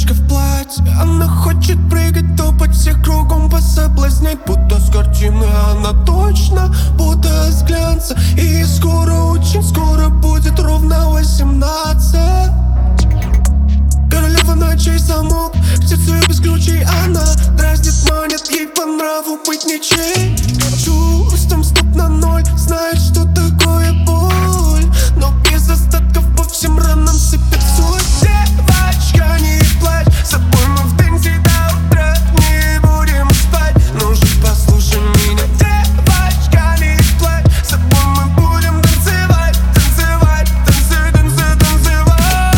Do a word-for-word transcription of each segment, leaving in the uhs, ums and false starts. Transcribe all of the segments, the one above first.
девочка в платье. Она хочет прыгать, топать, всех кругом пособлазнять. Будто с картины, она точно будто с глянца. И скоро, очень скоро будет ровно восемнадцать. Королева ночей замок, к сердцу без ключей. Она дразнит, манит, ей по нраву быть ничей. Чувством стоп на ноль, знает, что такое боль, но без остатков по всем ранам сыпет соль. Девочка, не плачь, с собой мы в дэнсе до утра не будем спать. Ну же, послушай меня, девочка, не плачь, с собой мы будем танцевать, танцевать, танцы, танцы, танцевать.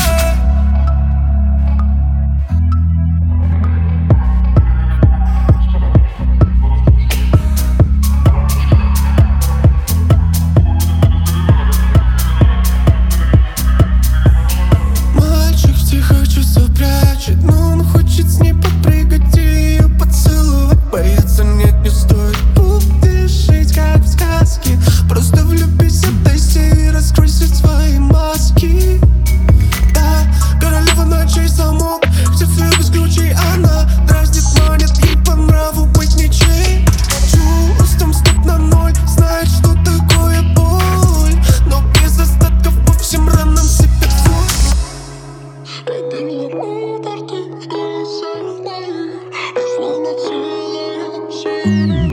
Мальчик тихо чувства прячет, но он хочет с ней подпрыгать и ее поцеловать. Бояться нет, не стоит, будешь жить как в сказке. Просто влюбись, отдайся и раскройся свои маски. Да, королева ночей замок, к сердцу без ключей. Она дразнит, манит, ей по нраву быть ничей. Чувством стоп на ноль, знает, что такое боль, но без остатков по всем ранам сыпет соль. Пробила мои порты в колесе мои, и словно целая